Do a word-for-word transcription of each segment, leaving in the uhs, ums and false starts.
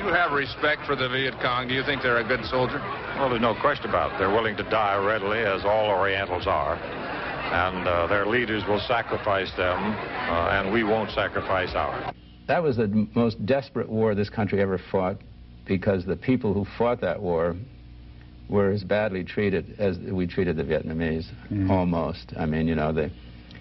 you have respect for the Viet Cong? Do you think they're a good soldier? Well, there's no question about it. They're willing to die readily, as all Orientals are. And uh, their leaders will sacrifice them, uh, and we won't sacrifice ours. That was the most desperate war this country ever fought, because the people who fought that war were as badly treated as we treated the Vietnamese, mm. almost. I mean, you know, they,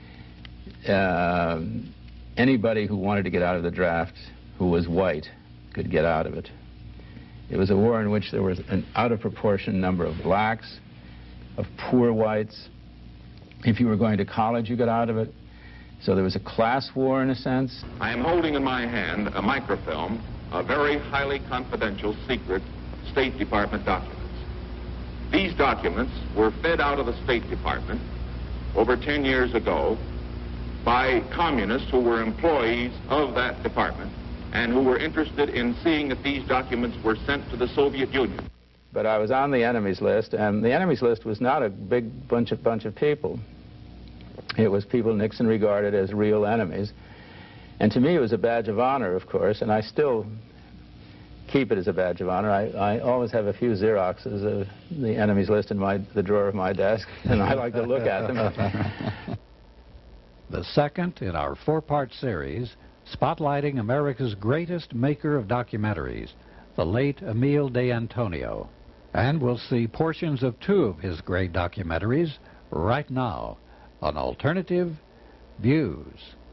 uh, anybody who wanted to get out of the draft who was white could get out of it. It was a war in which there was an out-of-proportion number of blacks, of poor whites. If you were going to college, you got out of it. So there was a class war, in a sense. I am holding in my hand a microfilm, a very highly confidential, secret State Department documents. These documents were fed out of the State Department over ten years ago by communists who were employees of that department and who were interested in seeing that these documents were sent to the Soviet Union. But I was on the enemies list, and the enemies list was not a big bunch of bunch of people. It was people Nixon regarded as real enemies. And to me, it was a badge of honor, of course, and I still keep it as a badge of honor. I, I always have a few Xeroxes of the enemies list in my, the drawer of my desk, and I like to look at them. The second in our four-part series, spotlighting America's greatest maker of documentaries, the late Emile de Antonio. And we'll see portions of two of his great documentaries right now on Alternative Views.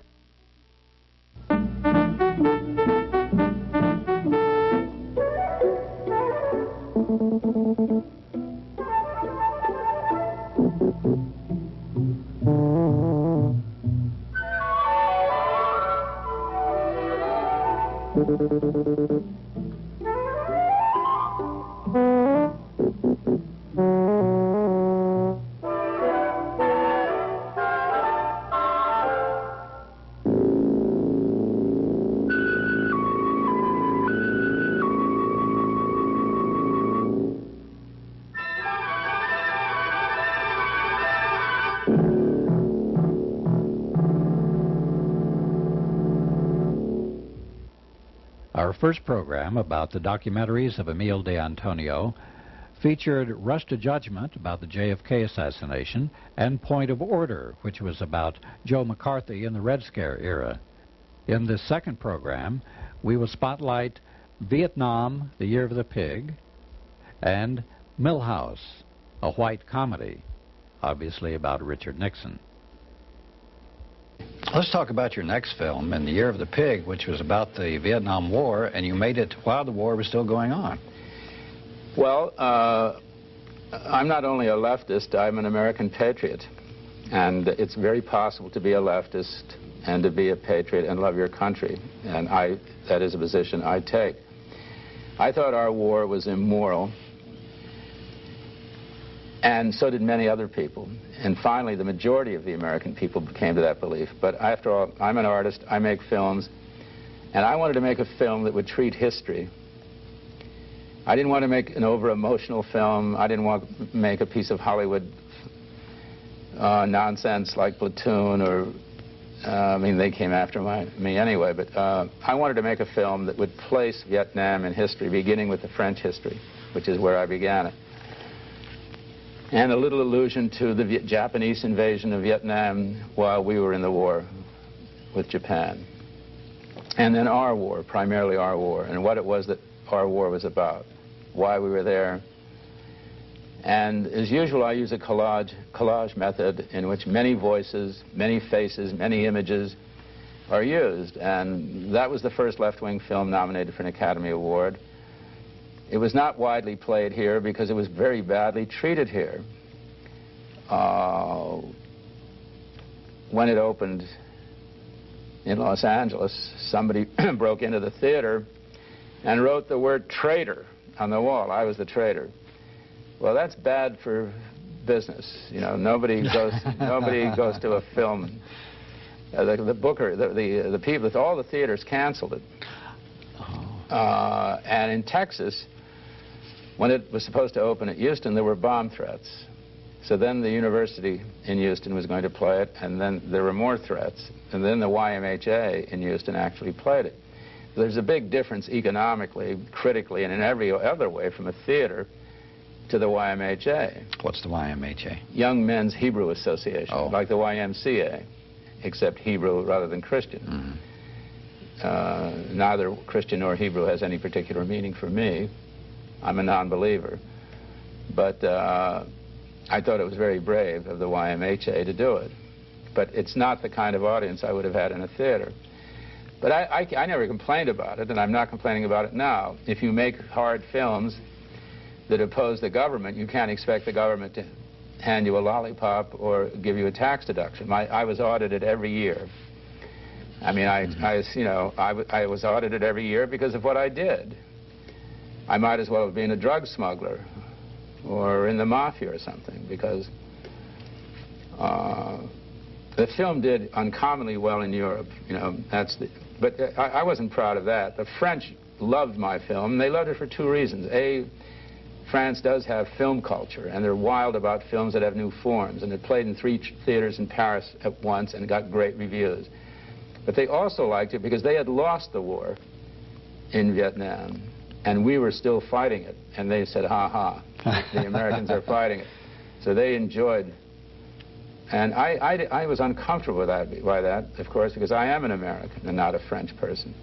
Our first program about the documentaries of Emile de Antonio featured Rush to Judgment about the J F K assassination and Point of Order, which was about Joe McCarthy in the Red Scare era. In this second program, we will spotlight Vietnam, the Year of the Pig, and Millhouse, a white comedy, obviously about Richard Nixon. Let's talk about your next film, In the Year of the Pig, which was about the Vietnam War, and you made it while the war was still going on. Well, uh, I'm not only a leftist, I'm an American patriot. And it's very possible to be a leftist and to be a patriot and love your country. And I, that is a position I take. I thought our war was immoral, and so did many other people. And finally, the majority of the American people came to that belief. But after all, I'm an artist, I make films, and I wanted to make a film that would treat history. I didn't want to make an over-emotional film. I didn't want to make a piece of Hollywood uh, nonsense like Platoon or, uh, I mean, they came after my, me anyway, but uh, I wanted to make a film that would place Vietnam in history, beginning with the French history, which is where I began it. And a little allusion to the Viet Japanese invasion of Vietnam while we were in the war with Japan. And then our war, primarily our war, and what it was that our war was about, why we were there. And as usual, I use a collage, collage method in which many voices, many faces, many images are used. And that was the first left-wing film nominated for an Academy Award. It was not widely played here because it was very badly treated here. Uh, when it opened in Los Angeles, somebody broke into the theater and wrote the word traitor on the wall. I was the traitor. Well, that's bad for business. You know, nobody goes, nobody goes to a film. Uh, the, the booker, the, the, the people, all the theaters canceled it. Uh, and in Texas, when it was supposed to open at Houston, there were bomb threats. So then the university in Houston was going to play it, and then there were more threats. And then the Y M H A in Houston actually played it. there's a big difference economically, critically, and in every other way from a theater to the Y M H A. What's the Y M H A? Young Men's Hebrew Association, oh. like the Y M C A, except Hebrew rather than Christian. Mm-hmm. Uh, neither Christian nor Hebrew has any particular meaning for me. I'm a non-believer. But uh, I thought it was very brave of the Y M H A to do it. But it's not the kind of audience I would have had in a theater. But I, I, I never complained about it, and I'm not complaining about it now. If you make hard films that oppose the government, you can't expect the government to hand you a lollipop or give you a tax deduction. My, I was audited every year. I mean, I, mm-hmm. I, you know, I, w I was audited every year because of what I did. I might as well have been a drug smuggler or in the mafia or something, because uh, the film did uncommonly well in Europe. You know, that's the, but I, I wasn't proud of that. The French loved my film, and they loved it for two reasons. A, France does have film culture, and they're wild about films that have new forms, and it played in three theaters in Paris at once and got great reviews. But they also liked it because they had lost the war in Vietnam, and we were still fighting it. And they said, ha ha, the Americans are fighting it. So they enjoyed. And I, I, I was uncomfortable with that, by that, of course, because I am an American and not a French person.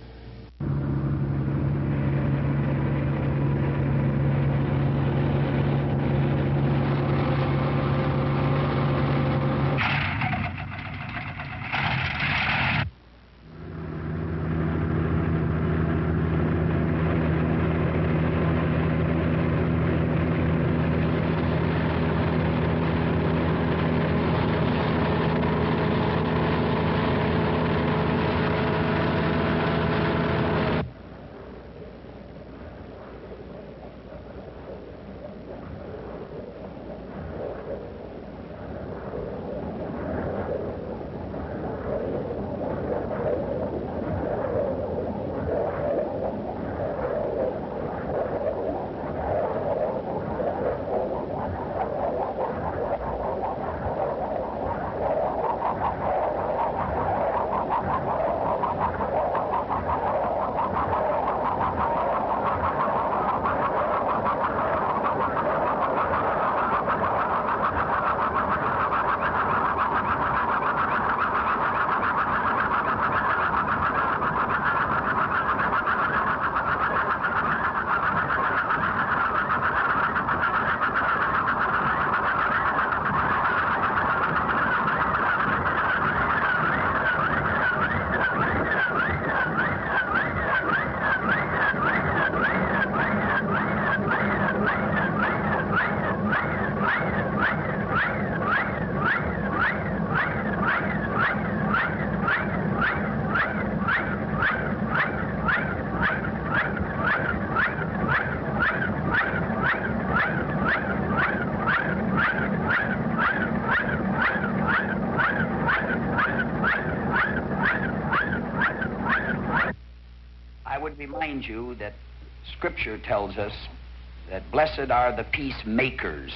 remind you that Scripture tells us that blessed are the peacemakers.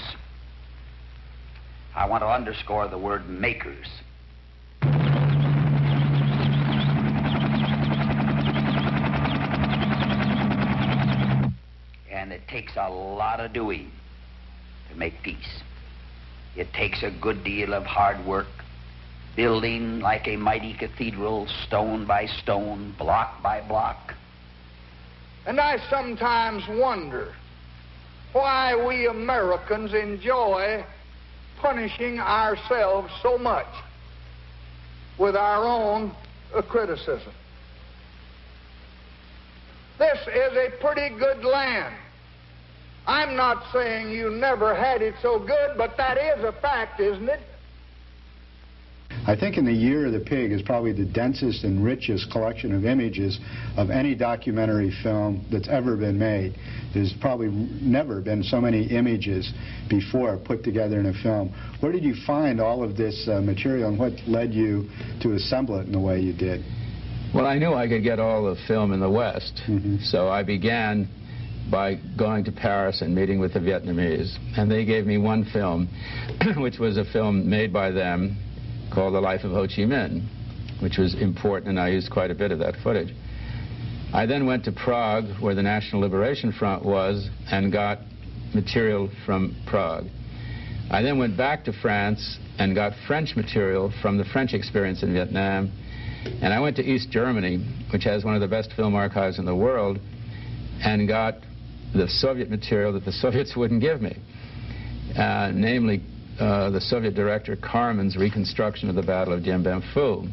I want to underscore the word makers. And it takes a lot of doing to make peace. It takes a good deal of hard work, building like a mighty cathedral, stone by stone, block by block. And I sometimes wonder why we Americans enjoy punishing ourselves so much with our own uh, criticism. This is a pretty good land. I'm not saying you never had it so good, but that is a fact, isn't it? I think in The Year of the Pig is probably the densest and richest collection of images of any documentary film that's ever been made. There's probably never been so many images before put together in a film. Where did you find all of this uh, material, and what led you to assemble it in the way you did? Well, I knew I could get all the film in the West, mm-hmm. so I began by going to Paris and meeting with the Vietnamese. And they gave me one film, which was a film made by them, called The Life of Ho Chi Minh, which was important, and I used quite a bit of that footage. I then went to Prague, where the National Liberation Front was, and got material from Prague. I then went back to France and got French material from the French experience in Vietnam. And I went to East Germany, which has one of the best film archives in the world, and got the Soviet material that the Soviets wouldn't give me, uh, namely uh, the Soviet director Karman's reconstruction of the Battle of Dien Bien Phu.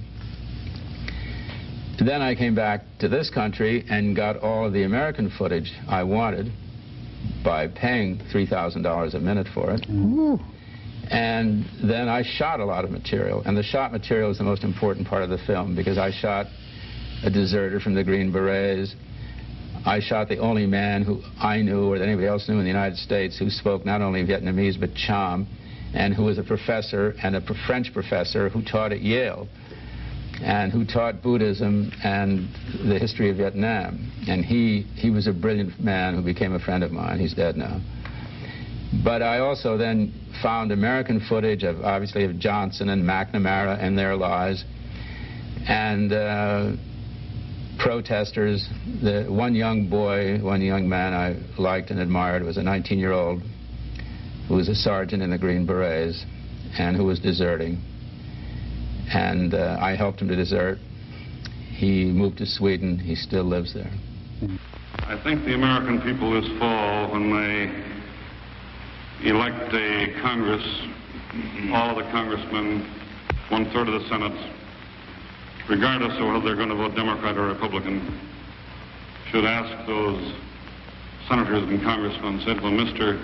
Then I came back to this country and got all of the American footage I wanted by paying three thousand dollars a minute for it. Ooh. And then I shot a lot of material, and the shot material is the most important part of the film, because I shot a deserter from the Green Berets. I shot the only man who I knew or that anybody else knew in the United States who spoke not only Vietnamese but Cham, and who was a professor, and a French professor who taught at Yale, and who taught Buddhism and the history of Vietnam. And he, he was a brilliant man who became a friend of mine. He's dead now. But I also then found American footage of, obviously, of Johnson and McNamara and their lives, and uh, protesters. The one young boy, one young man I liked and admired was a nineteen-year-old who was a sergeant in the Green Berets and who was deserting. And uh, I helped him to desert. He moved to Sweden. He still lives there. I think the American people this fall, when they elect a Congress, all of the congressmen, one-third of the Senate, regardless of whether they're going to vote Democrat or Republican, should ask those senators and congressmen, said, well, mister,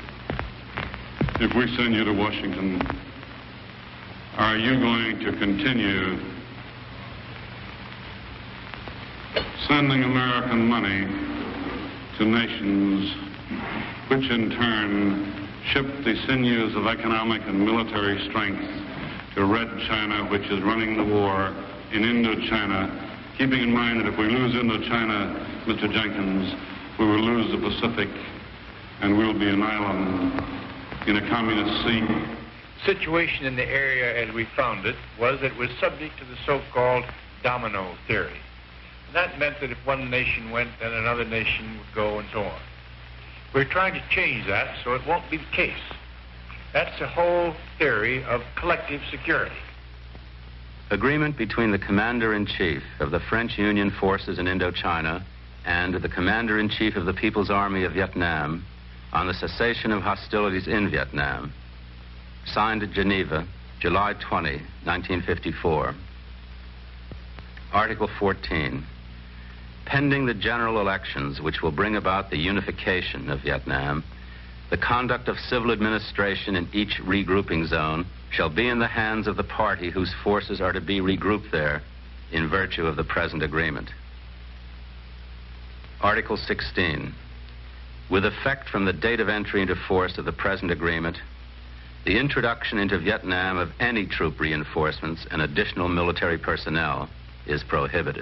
if we send you to Washington, are you going to continue sending American money to nations which in turn ship the sinews of economic and military strength to Red China, which is running the war in Indochina, keeping in mind that if we lose Indochina, Mister Jenkins, we will lose the Pacific, and we'll be an island in a communist sea. Situation in the area as we found it was that it was subject to the so-called domino theory. And that meant that if one nation went, then another nation would go, and so on. We're trying to change that so it won't be the case. That's the whole theory of collective security. Agreement between the Commander-in-Chief of the French Union forces in Indochina and the Commander-in-Chief of the People's Army of Vietnam on the cessation of hostilities in Vietnam, signed at Geneva, July twentieth, nineteen fifty-four. Article fourteen. Pending the general elections which will bring about the unification of Vietnam, the conduct of civil administration in each regrouping zone shall be in the hands of the party whose forces are to be regrouped there in virtue of the present agreement. Article sixteen. With effect from the date of entry into force of the present agreement, the introduction into Vietnam of any troop reinforcements and additional military personnel is prohibited.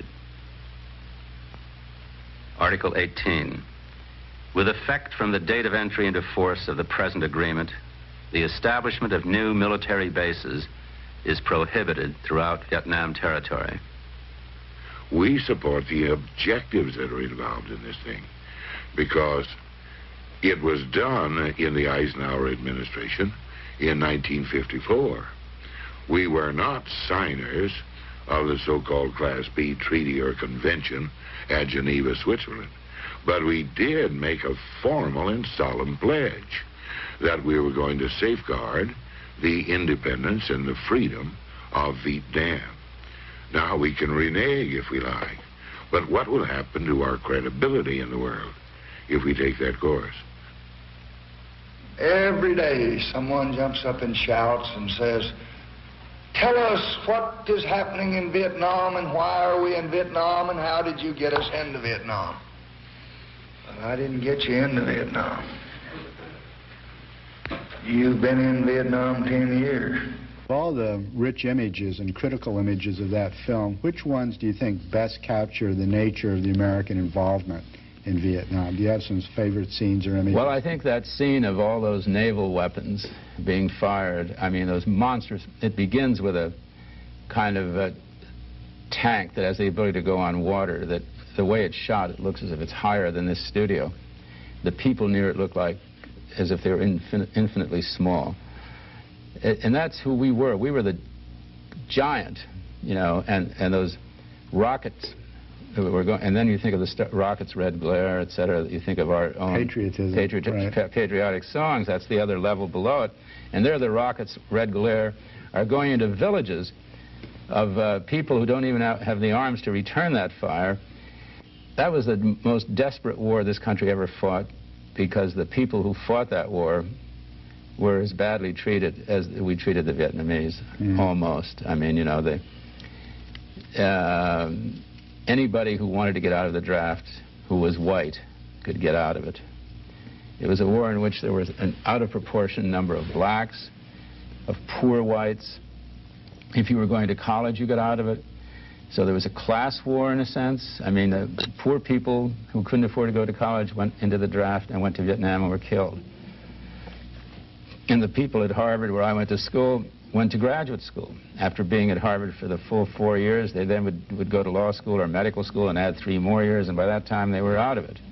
Article eighteen. With effect from the date of entry into force of the present agreement, the establishment of new military bases is prohibited throughout Vietnam territory. We support the objectives that are involved in this thing, because it was done in the Eisenhower administration in nineteen fifty-four. We were not signers of the so-called Class B treaty or convention at Geneva, Switzerland. But we did make a formal and solemn pledge that we were going to safeguard the independence and the freedom of Vietnam. Now, we can renege if we like, but what will happen to our credibility in the world if we take that course? Every day someone jumps up and shouts and says, tell us what is happening in Vietnam and why are we in Vietnam and how did you get us into Vietnam? Well, I didn't get you into Vietnam. You've been in Vietnam ten years. Of all the rich images and critical images of that film, which ones do you think best capture the nature of the American involvement in Vietnam? Do you have some favorite scenes or images? Well, I think that scene of all those naval weapons being fired, I mean, those monsters, it begins with a kind of a tank that has the ability to go on water that the way it's shot, it looks as if it's higher than this studio. The people near it look like as if they were infin infinitely small. And, and that's who we were. We were the giant, you know, and, and those rockets that were going, and then you think of the st rockets, red glare, et cetera. You think of our own patriotism, patriot right. pa patriotic songs. That's the other level below it. And there the rockets, red glare, are going into villages of uh, people who don't even have the arms to return that fire. That was the most desperate war this country ever fought, because the people who fought that war were as badly treated as we treated the Vietnamese, mm. almost. I mean, you know, they, uh, anybody who wanted to get out of the draft who was white could get out of it. It was a war in which there was an out-of-proportion number of blacks, of poor whites. If you were going to college, you got out of it. So there was a class war, in a sense. I mean, the poor people who couldn't afford to go to college went into the draft and went to Vietnam and were killed. And the people at Harvard, where I went to school, went to graduate school. After being at Harvard for the full four years, they then would, would go to law school or medical school and add three more years, and by that time they were out of it.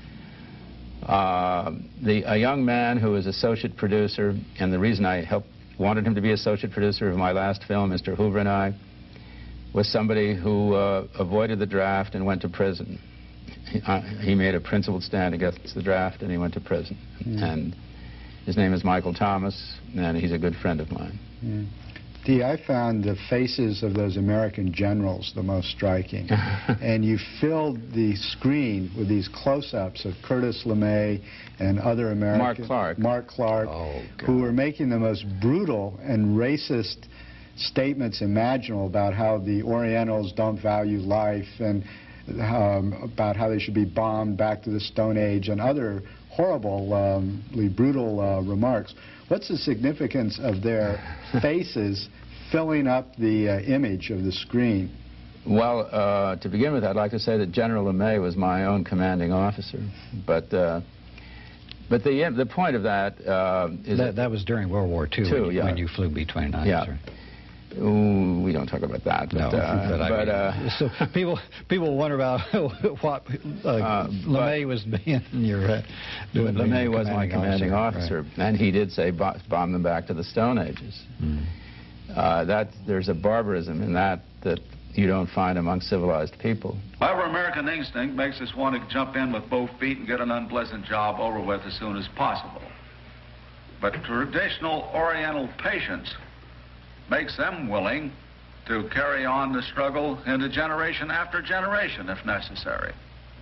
Uh, the, a young man who was associate producer, and the reason I helped, wanted him to be associate producer of my last film, Mister Hoover and I, was somebody who uh, avoided the draft and went to prison. He, uh, he made a principled stand against the draft, and he went to prison. Mm. And his name is Michael Thomas, and he's a good friend of mine. Mm. Dee, I found the faces of those American generals the most striking. And you filled the screen with these close-ups of Curtis LeMay and other Americans. Mark Clark. Mark Clark, oh, who were making the most brutal and racist statements imaginable about how the Orientals don't value life, and um, about how they should be bombed back to the Stone Age, and other horrible, um, brutal uh, remarks. What's the significance of their faces filling up the uh, image of the screen? Well, uh, to begin with, I'd like to say that General LeMay was my own commanding officer. But uh, but the the point of that uh, is that, that was during World War Two, Two when, you, yeah. when you flew B twenty-nine. Yeah. Sir. Ooh, we don't talk about that. But, no, uh, but, I but mean, uh, so people people wonder about what uh, uh, LeMay was being your uh, doing. LeMay was my commanding officer, officer right. And he did say bomb them back to the Stone Ages. Mm. Uh, that there's a barbarism in that that you don't find among civilized people. However, American instinct makes us want to jump in with both feet and get an unpleasant job over with as soon as possible. But traditional Oriental patience makes them willing to carry on the struggle into generation after generation, if necessary.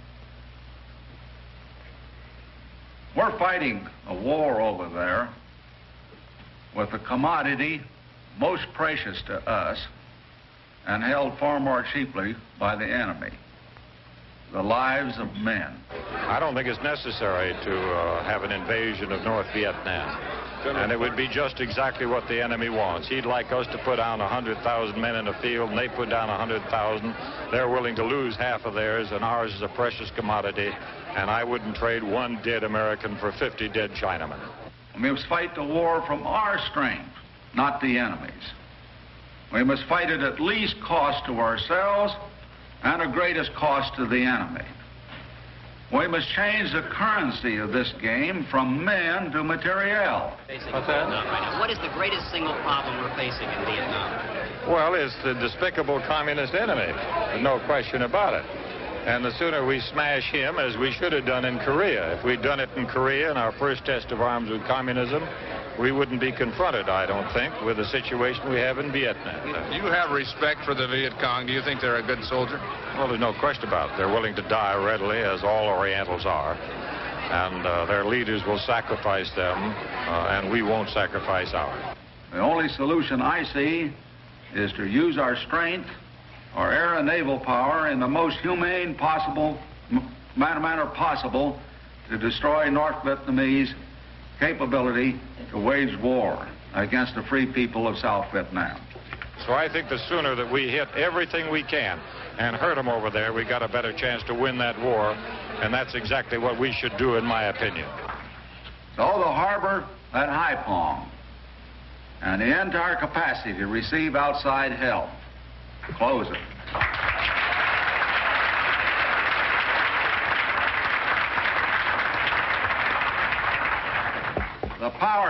We're fighting a war over there with a commodity most precious to us and held far more cheaply by the enemy: the lives of men. I don't think it's necessary to uh, have an invasion of North Vietnam. And it would be just exactly what the enemy wants. He'd like us to put down one hundred thousand men in the field, and they put down one hundred thousand. They're willing to lose half of theirs, and ours is a precious commodity. And I wouldn't trade one dead American for fifty dead Chinamen. We must fight the war from our strength, not the enemy's. We must fight it at least cost to ourselves and at greatest cost to the enemy. We must change the currency of this game from men to materiel. What's that? What is the greatest single problem we're facing in Vietnam? Well, it's the despicable communist enemy. There's no question about it. And the sooner we smash him, as we should have done in Korea. If we'd done it in Korea in our first test of arms with communism, we wouldn't be confronted, I don't think, with the situation we have in Vietnam. Do you have respect for the Viet Cong? Do you think they're a good soldier? Well, there's no question about it. They're willing to die readily, as all Orientals are. And uh, their leaders will sacrifice them, uh, and we won't sacrifice ours. The only solution I see is to use our strength, our air and naval power, in the most humane possible manner possible to destroy North Vietnamese capability to wage war against the free people of South Vietnam. So I think the sooner that we hit everything we can and hurt them over there, we got a better chance to win that war, and that's exactly what we should do, in my opinion. So the harbor at Haiphong and the entire capacity to receive outside help, close it.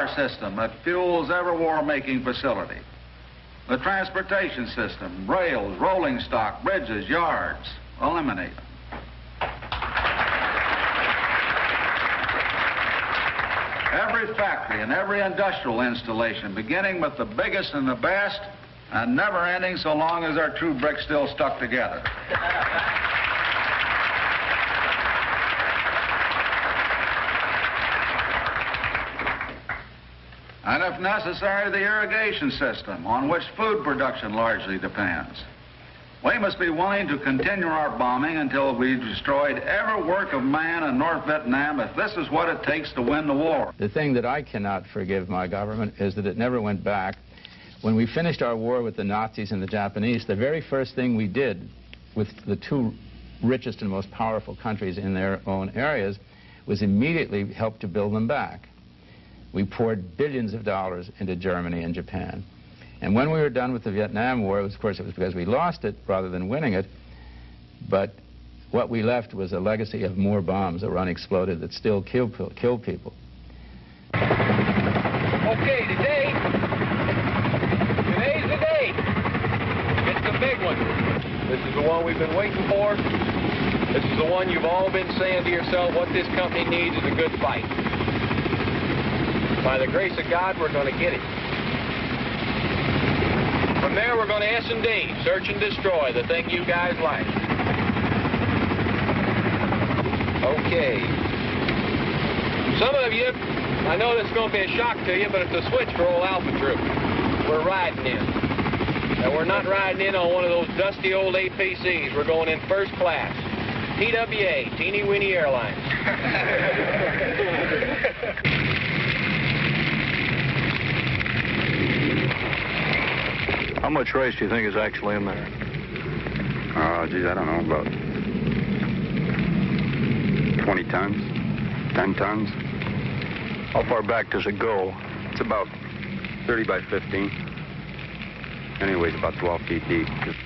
system that fuels every war-making facility. The transportation system, rails, rolling stock, bridges, yards, eliminate them. Every factory and every industrial installation, beginning with the biggest and the best, and never ending so long as our true bricks still stuck together. And if necessary, the irrigation system, on which food production largely depends. We must be willing to continue our bombing until we've destroyed every work of man in North Vietnam if this is what it takes to win the war. The thing that I cannot forgive my government is that it never went back. When we finished our war with the Nazis and the Japanese, the very first thing we did with the two richest and most powerful countries in their own areas was immediately help to build them back. We poured billions of dollars into Germany and Japan. And when we were done with the Vietnam War, of course, it was because we lost it rather than winning it. But what we left was a legacy of more bombs that were unexploded that still kill, kill people. Okay, today, today's the day. It's the big one. This is the one we've been waiting for. This is the one you've all been saying to yourself, what this company needs is a good fight. By the grace of God, we're going to get it. From there, we're going to S and D, search and destroy, the thing you guys like. Okay. Some of you, I know this is going to be a shock to you, but it's a switch for old Alpha Troop. We're riding in. And we're not riding in on one of those dusty old A P Cs. We're going in first class. T W A, Teeny Weeny Airlines. How much rice do you think is actually in there? Oh, geez, I don't know, about twenty tons, ten tons. How far back does it go? It's about thirty by fifteen. Anyways, about twelve feet deep.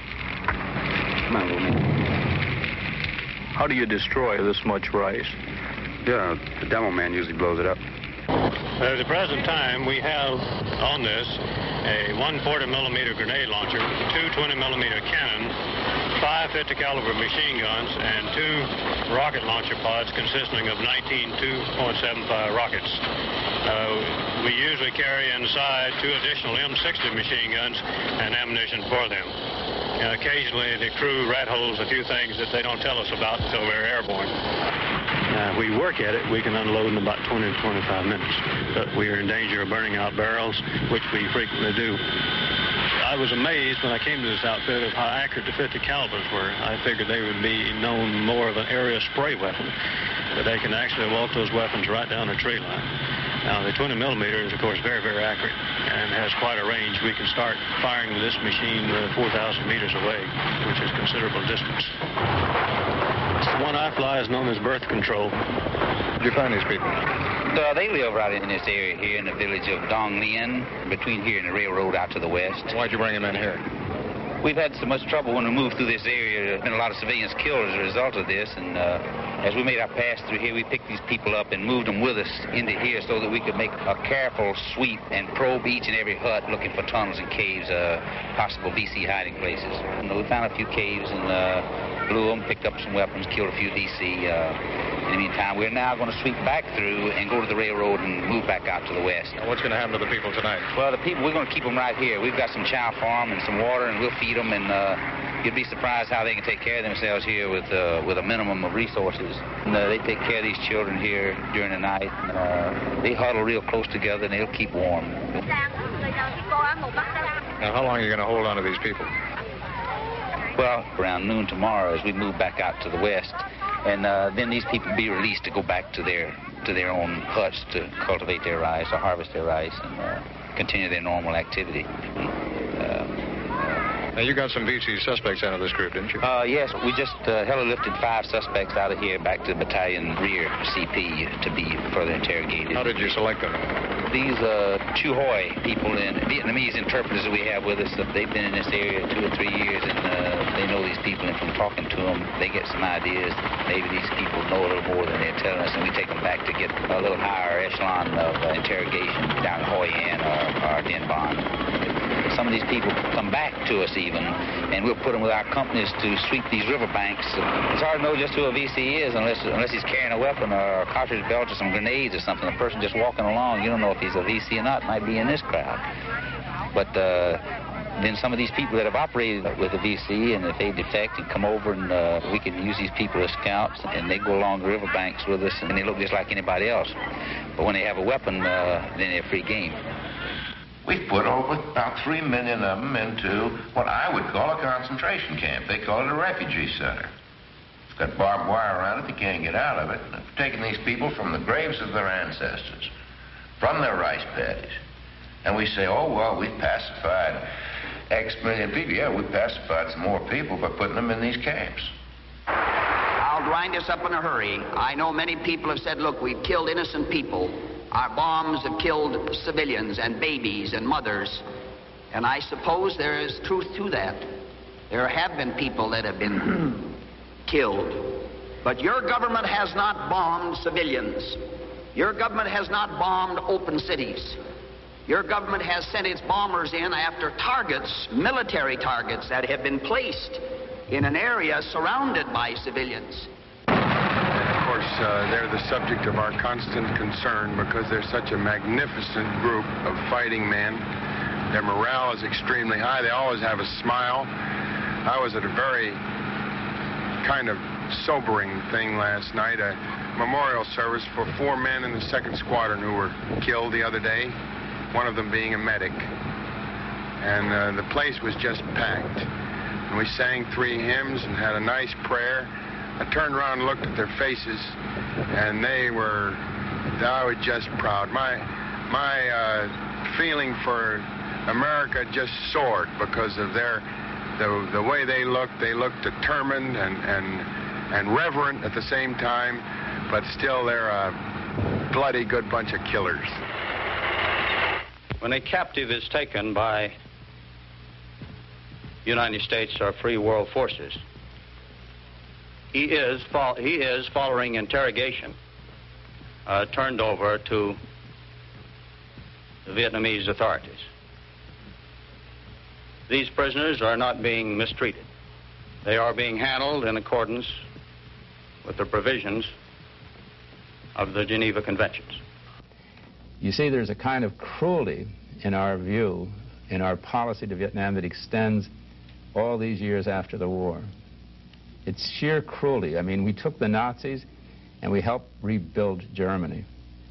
Come on, little man. How do you destroy this much rice? Yeah, the demo man usually blows it up. At the present time, we have on this a one forty millimeter grenade launcher, two twenty millimeter cannons, five fifty caliber machine guns, and two rocket launcher pods consisting of nineteen two point seven five rockets. Uh, we usually carry inside two additional M sixty machine guns and ammunition for them. Uh, occasionally, the crew rat holes a few things that they don't tell us about until we're airborne. Uh, we work at it, we can unload in about twenty to twenty-five minutes, but we are in danger of burning out barrels, which we frequently do. I was amazed when I came to this outfit of how accurate the fifty calibers were. I figured they would be known more of an area spray weapon, but they can actually walk those weapons right down the tree line. Now, the twenty millimeter is, of course, very, very accurate and has quite a range. We can start firing with this machine uh, four thousand meters away, which is considerable distance. The one I fly is known as birth control. Did you find these people? Uh, they live right in this area here in the village of Dong Lien, between here and the railroad out to the west. Why'd you bring them in here? We've had so much trouble when we moved through this area. There's been a lot of civilians killed as a result of this, and uh, as we made our pass through here, we picked these people up and moved them with us into here so that we could make a careful sweep and probe each and every hut looking for tunnels and caves, uh, possible V C hiding places. You know, we found a few caves and uh, blew them, picked up some weapons, killed a few V C. Uh, in the meantime, we're now going to sweep back through and go to the railroad and move back out to the west. Now, what's going to happen to the people tonight? Well, the people, we're going to keep them right here. We've got some chow farm and some water, and we'll feed them, and uh, you'd be surprised how they can take care of themselves here with uh, with a minimum of resources. And, uh, they take care of these children here during the night. Uh, they huddle real close together, and they'll keep warm. Now, how long are you going to hold on to these people? Well, around noon tomorrow as we move back out to the west. And uh, then these people be released to go back to their to their own huts to cultivate their rice or harvest their rice and uh, continue their normal activity. Uh, now, you got some V C suspects out of this group, didn't you? Uh, yes, we just uh, heli-lifted five suspects out of here back to battalion rear C P to be further interrogated. How did you select them? These uh, Chu Hoi people and Vietnamese interpreters that we have with us, they've been in this area two or three years, and uh, they know these people, and from talking to them, they get some ideas. Maybe these people know a little more than they're telling us, and we take them back to get a little higher echelon of uh, interrogation down in Hoi An or, or Dien Bon. Some of these people come back to us even, and we'll put them with our companies to sweep these riverbanks. It's hard to know just who a V C is unless unless he's carrying a weapon or a cartridge belt or some grenades or something. A person just walking along, you don't know if he's a V C or not. Might be in this crowd. But uh, then some of these people that have operated with a V C, and if they defect and come over, and uh, we can use these people as scouts, and they go along the riverbanks with us, and they look just like anybody else. But when they have a weapon, uh, then they're free game. We've put over about three million of them into what I would call a concentration camp. They call it a refugee center. It's got barbed wire around it. They can't get out of it. And we've taken these people from the graves of their ancestors, from their rice paddies. And we say, oh, well, we've pacified X million people. Yeah, we've pacified some more people by putting them in these camps. I'll grind this up in a hurry. I know many people have said, look, we've killed innocent people. Our bombs have killed civilians and babies and mothers. And I suppose there is truth to that. There have been people that have been killed. But your government has not bombed civilians. Your government has not bombed open cities. Your government has sent its bombers in after targets, military targets, that have been placed in an area surrounded by civilians. Of course, uh, they're the subject of our constant concern because they're such a magnificent group of fighting men. Their morale is extremely high. They always have a smile. I was at a very kind of sobering thing last night, a memorial service for four men in the second Squadron who were killed the other day, one of them being a medic. And uh, the place was just packed. And we sang three hymns and had a nice prayer. I turned around and looked at their faces, and they were, I was just proud. My, my uh, feeling for America just soared because of their, the, the way they looked. They looked determined and, and, and reverent at the same time, but still they're a bloody good bunch of killers. When a captive is taken by United States or free world forces, he is, he is following interrogation, uh, turned over to the Vietnamese authorities. These prisoners are not being mistreated. They are being handled in accordance with the provisions of the Geneva Conventions. You see, there's a kind of cruelty in our view, in our policy to Vietnam that extends all these years after the war. It's sheer cruelty. I mean, we took the Nazis and we helped rebuild Germany.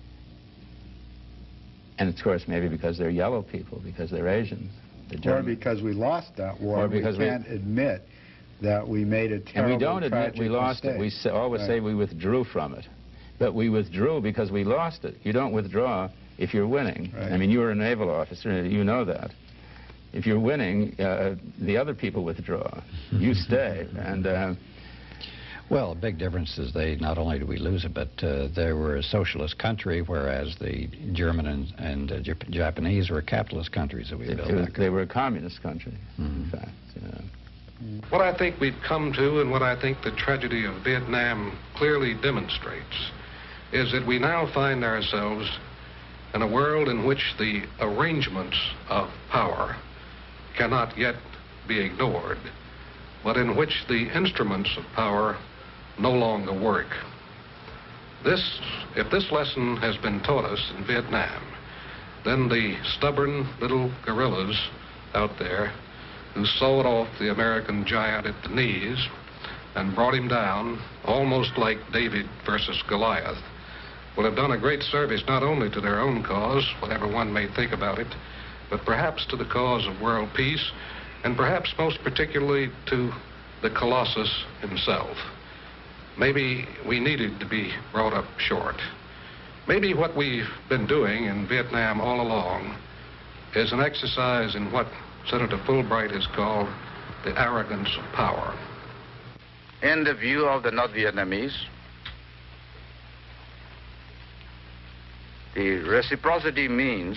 And of course, maybe because they're yellow people, because they're Asians. Or because we lost that war. Or because we can't we, admit that we made a terrible, and we don't admit we lost mistake. it. We say, always right. say we withdrew from it. But we withdrew because we lost it. You don't withdraw if you're winning. Right. I mean, you were a naval officer, you know that. If you're winning, uh, the other people withdraw. You stay. And uh, well, the big difference is they not only did we lose it, but uh, they were a socialist country, whereas the German and, and uh, Jap Japanese were capitalist countries that we they, built was, back. They were a communist country, mm-hmm. in fact. Yeah. What I think we've come to, and what I think the tragedy of Vietnam clearly demonstrates, is that we now find ourselves in a world in which the arrangements of power cannot yet be ignored, but in which the instruments of power no longer work. This, if this lesson has been taught us in Vietnam, then the stubborn little guerrillas out there who sawed off the American giant at the knees and brought him down, almost like David versus Goliath, will have done a great service not only to their own cause, whatever one may think about it, but perhaps to the cause of world peace, and perhaps most particularly to the Colossus himself. Maybe we needed to be brought up short. Maybe what we've been doing in Vietnam all along is an exercise in what Senator Fulbright has called the arrogance of power. In the view of the North Vietnamese, The reciprocity means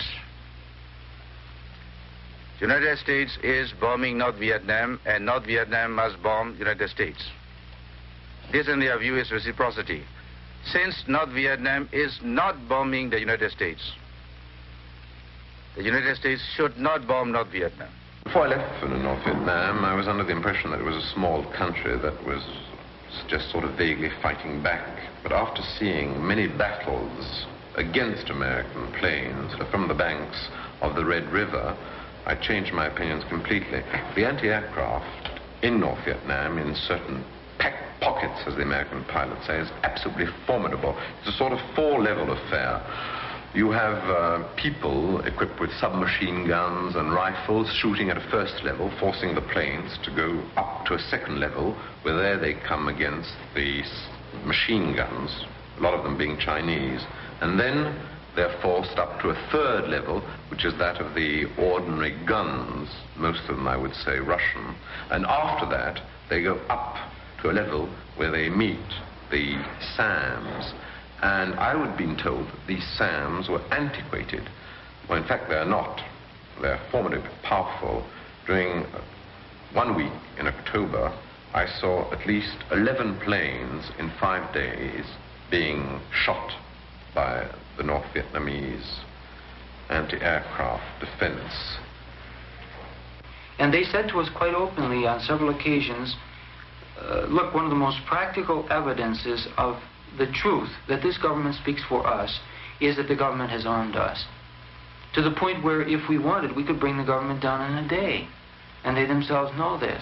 the United States is bombing North Vietnam, and North Vietnam must bomb the United States. This, in their view, is reciprocity. Since North Vietnam is not bombing the United States, the United States should not bomb North Vietnam. Before I left for North Vietnam, I was under the impression that it was a small country that was just sort of vaguely fighting back. But after seeing many battles against American planes from the banks of the Red River, I changed my opinions completely. The anti-aircraft in North Vietnam, in certain pack pockets, as the American pilots say, is absolutely formidable. It's a sort of four-level affair. You have uh, people equipped with submachine guns and rifles shooting at a first level, forcing the planes to go up to a second level, where there they come against the machine guns, a lot of them being Chinese. And then they're forced up to a third level, which is that of the ordinary guns, most of them, I would say, Russian. And after that, they go up to a level where they meet the SAMs. And I would have been told that these SAMs were antiquated. Well, in fact, they're not. They're formidably powerful. During one week in October, I saw at least eleven planes in five days being shot by the North Vietnamese anti-aircraft defense. And they said to us quite openly on several occasions, uh, look, one of the most practical evidences of the truth that this government speaks for us is that the government has armed us. To the point where if we wanted, we could bring the government down in a day. And they themselves know this.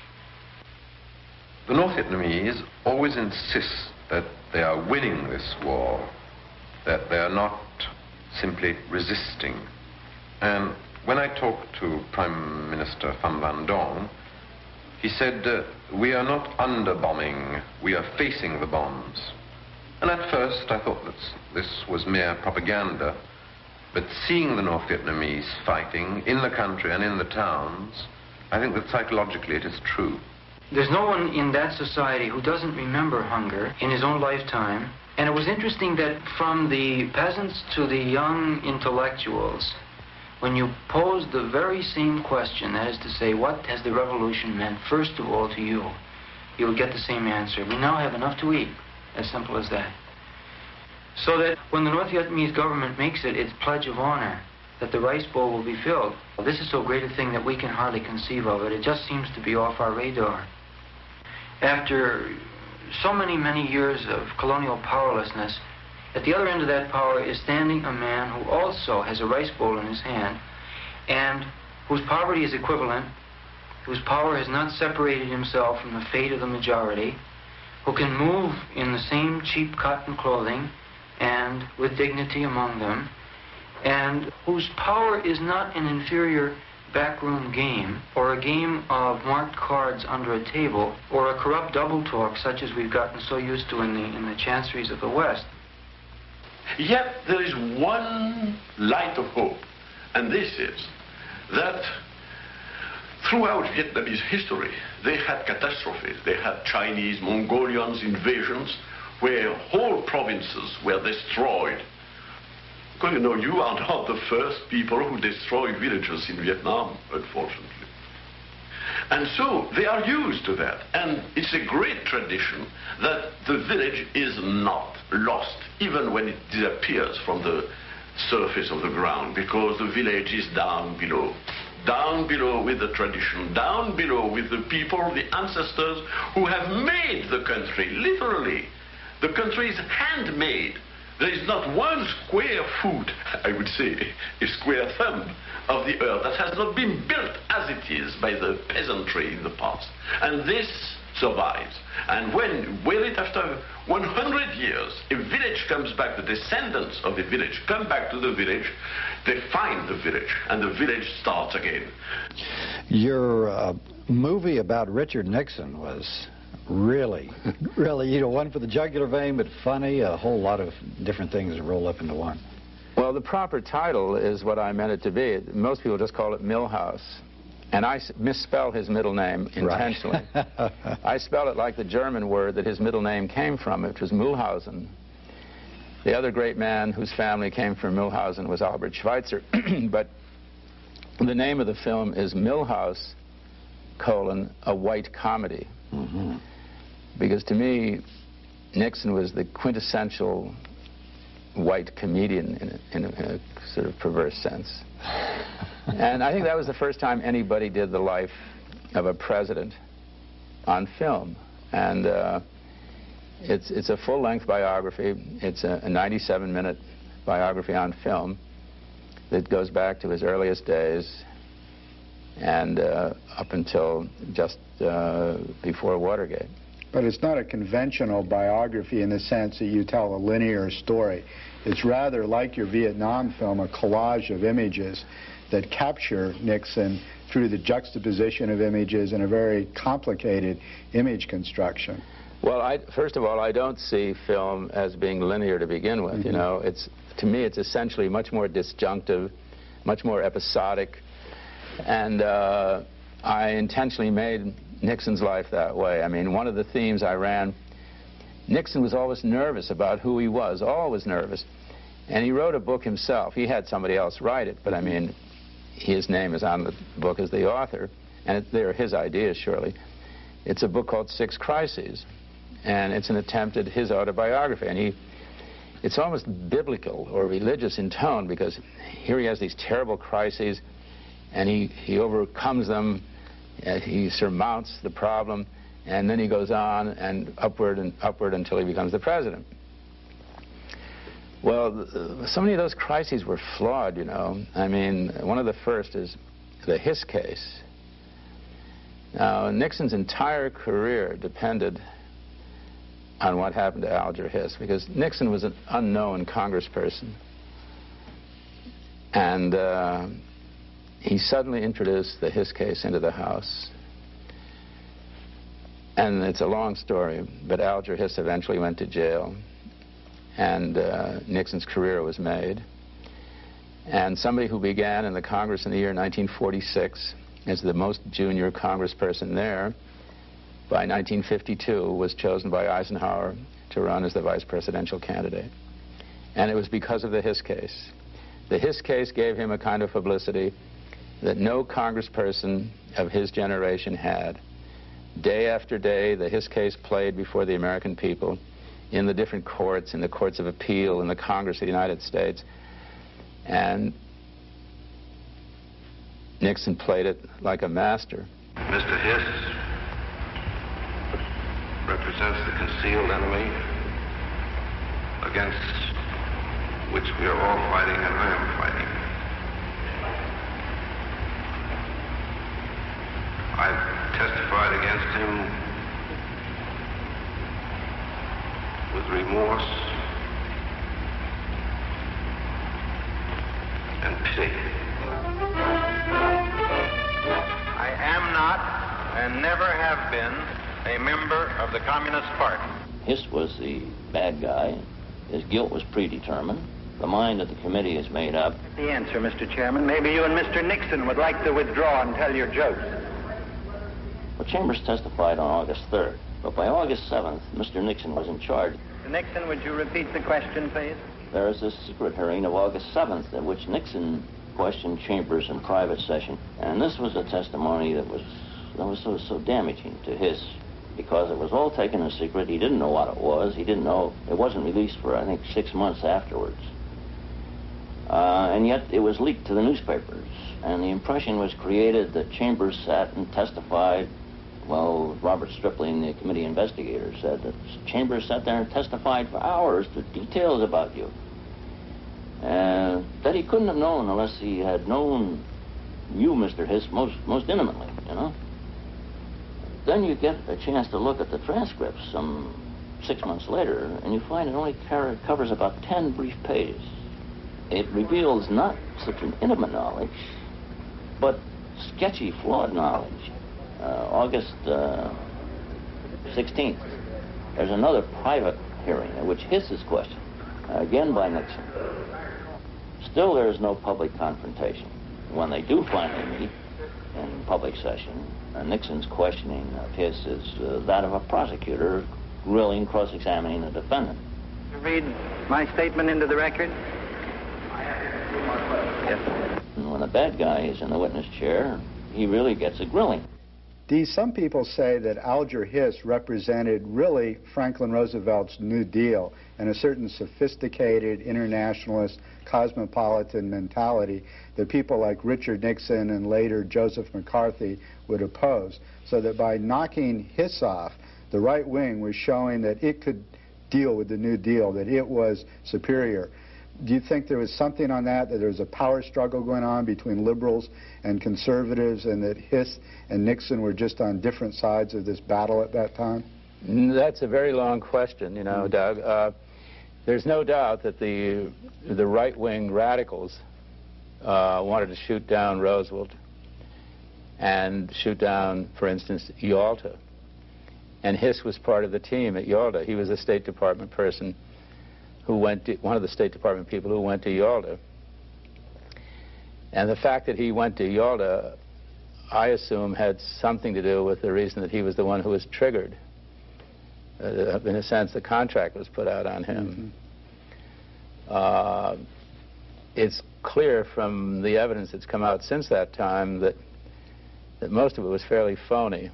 The North Vietnamese always insist that they are winning this war, that they are not simply resisting. And when I talked to Prime Minister Pham Van Dong, he said, uh, we are not under-bombing, we are facing the bombs. And at first I thought that this was mere propaganda, but seeing the North Vietnamese fighting in the country and in the towns, I think that psychologically it is true. There's no one in that society who doesn't remember hunger in his own lifetime. And it was interesting that from the peasants to the young intellectuals, when you pose the very same question, that is to say, what has the revolution meant, first of all, to you, you will get the same answer. We now have enough to eat. As simple as that. So that when the North Vietnamese government makes it its pledge of honor that the rice bowl will be filled, well, this is so great a thing that we can hardly conceive of it. It just seems to be off our radar. After so many, many years of colonial powerlessness, at the other end of that power is standing a man who also has a rice bowl in his hand and whose poverty is equivalent, whose power has not separated himself from the fate of the majority, who can move in the same cheap cotton clothing and with dignity among them, and whose power is not an inferior backroom game or a game of marked cards under a table or a corrupt double talk such as we've gotten so used to in the, in the chanceries of the West. Yet there is one light of hope, and this is that throughout Vietnamese history, they had catastrophes. They had Chinese, Mongolians invasions where whole provinces were destroyed. Because, you know, you are not the first people who destroyed villages in Vietnam, unfortunately. And so they are used to that. And it's a great tradition that the village is not lost, even when it disappears from the surface of the ground, because the village is down below. Down below with the tradition, down below with the people, the ancestors who have made the country, literally. The country is handmade. There is not one square foot, I would say, a square thumb of the earth that has not been built as it is by the peasantry in the past. And this survives. And when, well, it after one hundred years, a village comes back, the descendants of the village come back to the village, they find the village, and the village starts again. Your uh, movie about Richard Nixon was really, really, you know, one for the jugular vein, but funny, a whole lot of different things roll up into one. Well, the proper title is what I meant it to be. Most people just call it Milhouse. And I misspell his middle name intentionally. Right. I spell it like the German word that his middle name came from, which was Mühlhausen. The other great man whose family came from Milhausen was Albert Schweitzer. But the name of the film is Milhouse, colon, a white comedy. Mm-hmm. Because to me, Nixon was the quintessential white comedian in a, in a, in a sort of perverse sense. And I think that was the first time anybody did the life of a president on film. And uh, it's, it's a full-length biography. It's a ninety-seven minute biography on film that goes back to his earliest days and uh, up until just uh, before Watergate. But it's not a conventional biography in the sense that you tell a linear story. It's rather like your Vietnam film, a collage of images that capture Nixon through the juxtaposition of images and a very complicated image construction. Well, I, first of all, I don't see film as being linear to begin with. Mm-hmm. You know, it's, to me, it's essentially much more disjunctive, much more episodic, and uh, I intentionally made Nixon's life that way. I mean, one of the themes I ran, Nixon was always nervous about who he was, always nervous. And he wrote a book himself. He had somebody else write it, but I mean, his name is on the book as the author, and it, they're his ideas, surely. It's a book called Six Crises, and it's an attempt at his autobiography. And he, it's almost biblical or religious in tone, because here he has these terrible crises, and he, he overcomes them. Uh, he surmounts the problem, and then he goes on and upward and upward until he becomes the president. Well, uh, so many of those crises were flawed, you know. I mean, one of the first is the Hiss case. Now, Nixon's entire career depended on what happened to Alger Hiss, because Nixon was an unknown congressperson. And uh, he suddenly introduced the Hiss case into the House. And it's a long story, but Alger Hiss eventually went to jail, and uh, Nixon's career was made. And somebody who began in the Congress in the year nineteen forty-six as the most junior congressperson there, by nineteen fifty-two was chosen by Eisenhower to run as the vice presidential candidate. And it was because of the Hiss case. The Hiss case gave him a kind of publicity that no congressperson of his generation had. Day after day, the Hiss case played before the American people in the different courts, in the courts of appeal, in the Congress of the United States. And Nixon played it like a master. Mister Hiss represents the concealed enemy against which we are all fighting, and I am fighting. I've testified against him with remorse and pity. I am not and never have been a member of the Communist Party. Hiss was the bad guy. His guilt was predetermined. The mind of the committee is made up. The answer, Mister Chairman. Maybe you and Mister Nixon would like to withdraw and tell your jokes. Well, Chambers testified on August third, but by August seventh, Mister Nixon was in charge. Mister Nixon, would you repeat the question, please? There is a secret hearing of August seventh in which Nixon questioned Chambers in private session, and this was a testimony that was that was so so damaging to Hiss, because it was all taken in secret. He didn't know what it was. He didn't know. It wasn't released for, I think, six months afterwards. Uh, and yet it was leaked to the newspapers, and the impression was created that Chambers sat and testified. Well, Robert Stripling, the committee investigator, said that Chambers sat there and testified for hours to details about you. Uh, that he couldn't have known unless he had known you, Mister Hiss, most, most intimately, you know. Then you get a chance to look at the transcripts some six months later, and you find it only covers about ten brief pages. It reveals not such an intimate knowledge, but sketchy, flawed knowledge. Uh, August uh, sixteenth, there's another private hearing in which Hiss is questioned, uh, again by Nixon. Still, there is no public confrontation. When they do finally meet in public session, uh, Nixon's questioning of Hiss is uh, that of a prosecutor grilling, cross-examining a defendant. Read my statement into the record. Yes. And when a bad guy is in the witness chair, he really gets a grilling. Dee, some people say that Alger Hiss represented really Franklin Roosevelt's New Deal and a certain sophisticated internationalist cosmopolitan mentality that people like Richard Nixon and later Joseph McCarthy would oppose. So that by knocking Hiss off, the right wing was showing that it could deal with the New Deal, that it was superior. Do you think there was something on that, that there was a power struggle going on between liberals and conservatives, and that Hiss and Nixon were just on different sides of this battle at that time? That's a very long question, you know, mm-hmm. Doug. Uh, there's no doubt that the, the right-wing radicals uh, wanted to shoot down Roosevelt and shoot down, for instance, Yalta. And Hiss was part of the team at Yalta. He was a State Department person who went to, one of the State Department people who went to Yalta. And the fact that he went to Yalta, I assume, had something to do with the reason that he was the one who was triggered. Uh, in a sense, the contract was put out on him. Mm-hmm. uh, it's clear from the evidence that's come out since that time that, that most of it was fairly phony.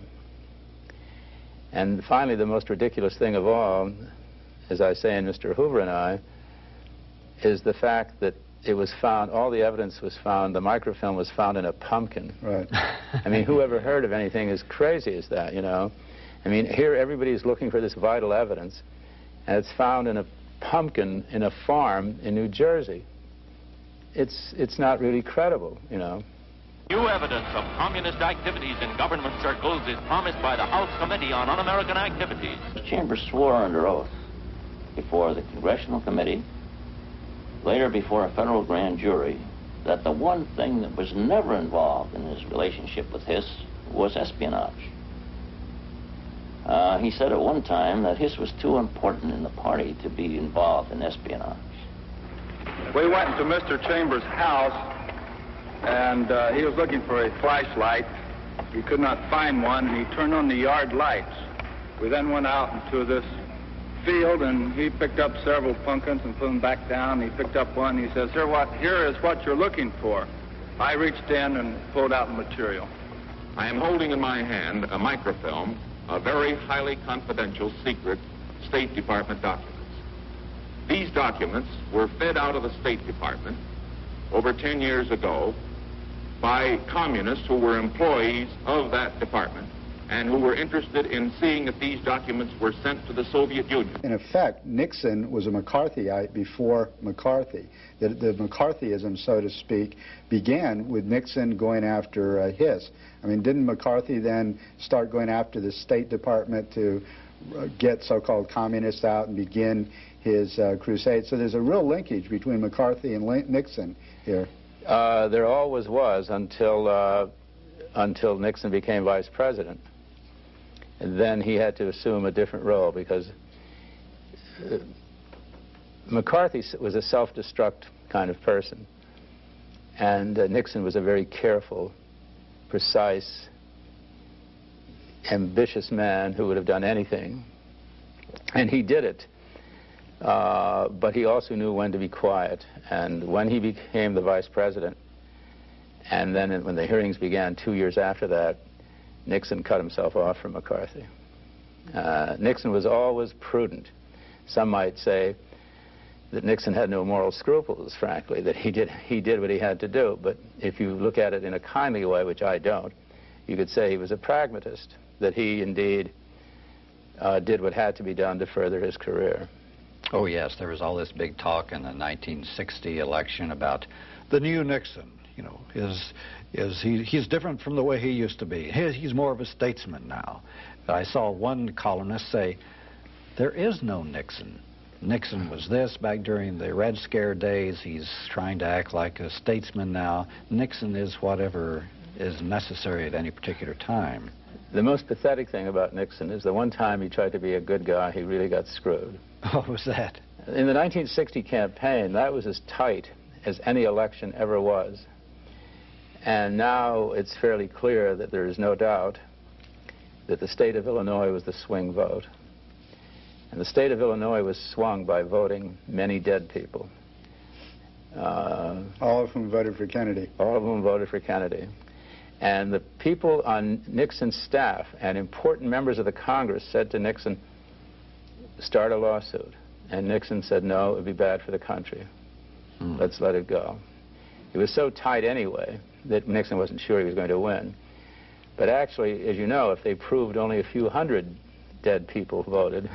And finally, the most ridiculous thing of all, as I say in Mister Hoover and I, is the fact that it was found, all the evidence was found, the microfilm was found in a pumpkin. Right. I mean, who ever heard of anything as crazy as that, you know? I mean, here everybody is looking for this vital evidence, and it's found in a pumpkin in a farm in New Jersey. It's, it's not really credible, you know? New evidence of communist activities in government circles is promised by the House Committee on Un-American Activities. Chambers swore under oath before the Congressional Committee, later before a federal grand jury, that the one thing that was never involved in his relationship with Hiss was espionage. Uh, he said at one time that Hiss was too important in the party to be involved in espionage. We went into Mister Chambers' house, and uh, he was looking for a flashlight. He could not find one, and he turned on the yard lights. We then went out into this field, and he picked up several pumpkins and put them back down. He picked up one. He says, here, what, here is what you're looking for. I reached in and pulled out the material. I am holding in my hand a microfilm, a very highly confidential, secret State Department documents. These documents were fed out of the State Department over ten years ago by communists who were employees of that department and who were interested in seeing if these documents were sent to the Soviet Union. In effect, Nixon was a McCarthyite before McCarthy. The, the McCarthyism, so to speak, began with Nixon going after uh, Hiss. I mean, didn't McCarthy then start going after the State Department to uh, get so-called communists out and begin his uh, crusade? So there's a real linkage between McCarthy and Lin Nixon here. Uh, there always was until, uh, until Nixon became vice president. And then he had to assume a different role because uh, McCarthy was a self-destruct kind of person. And uh, Nixon was a very careful, precise, ambitious man who would have done anything. And he did it. Uh, but he also knew when to be quiet. And when he became the vice president, and then when the hearings began two years after that, Nixon cut himself off from McCarthy. Uh, Nixon was always prudent. Some might say that Nixon had no moral scruples, frankly, that he did, he did what he had to do. But if you look at it in a kindly way, which I don't, you could say he was a pragmatist, that he indeed uh, did what had to be done to further his career. Oh, yes, there was all this big talk in the nineteen sixty election about the new Nixon. You know, is is he he's different from the way he used to be. He, he's more of a statesman now. I saw one columnist say, there is no Nixon. Nixon was this back during the Red Scare days. He's trying to act like a statesman now. Nixon is whatever is necessary at any particular time. The most pathetic thing about Nixon is the one time he tried to be a good guy, he really got screwed. What was that? In the nineteen sixty campaign, that was as tight as any election ever was. And now it's fairly clear that there is no doubt that the state of Illinois was the swing vote. And the state of Illinois was swung by voting many dead people. Uh, all of whom voted for Kennedy. All of whom voted for Kennedy. And the people on Nixon's staff and important members of the Congress said to Nixon, start a lawsuit. And Nixon said, no, it would be bad for the country. Mm. Let's let it go. It was so tight anyway that Nixon wasn't sure he was going to win. But actually, as you know, if they proved only a few hundred dead people voted,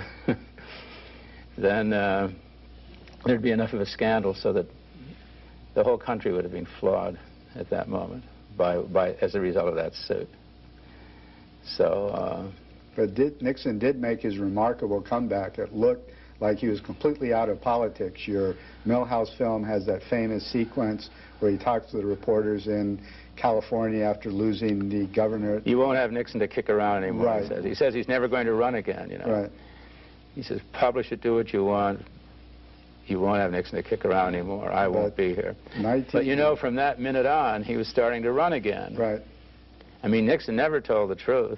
then uh, there'd be enough of a scandal so that the whole country would have been flawed at that moment by, by as a result of that suit. So, uh, but did, Nixon did make his remarkable comeback. It looked like he was completely out of politics. Your Milhouse film has that famous sequence where he talks to the reporters in California after losing the governor. You won't have Nixon to kick around anymore, right. he says. He says he's never going to run again, you know. Right. He says, publish it, do what you want. You won't have Nixon to kick around anymore. I won't be here. But you know, from that minute on, he was starting to run again. Right. I mean, Nixon never told the truth.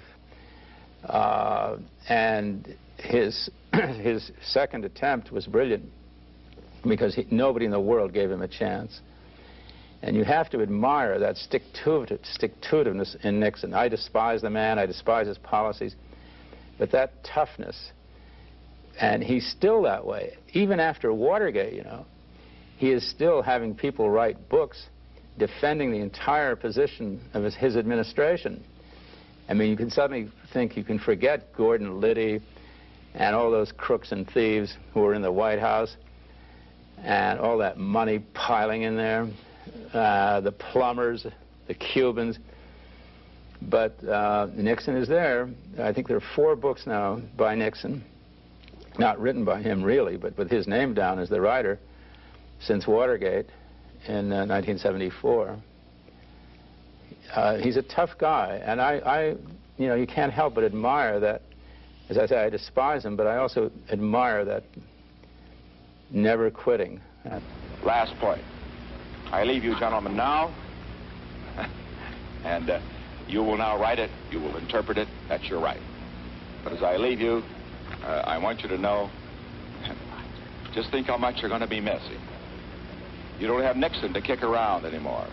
Uh, and his his second attempt was brilliant because he, nobody in the world gave him a chance. And you have to admire that stick-to-it, stick-to-itiveness in Nixon. I despise the man, I despise his policies, but that toughness, and he's still that way. Even after Watergate, you know, he is still having people write books defending the entire position of his, his administration. I mean, you can suddenly think you can forget Gordon Liddy and all those crooks and thieves who were in the White House and all that money piling in there, uh, the plumbers, the Cubans. But uh, Nixon is there. I think there are four books now by Nixon, not written by him really, but with his name down as the writer, since Watergate in uh, nineteen seventy-four. Uh, he's a tough guy, and I, I, you know, you can't help but admire that. As I say, I despise him, but I also admire that never quitting. Last point. I leave you gentlemen now, and uh, you will now write it, you will interpret it, that's your right. But as I leave you, uh, I want you to know, just think how much you're going to be missing. You don't have Nixon to kick around anymore.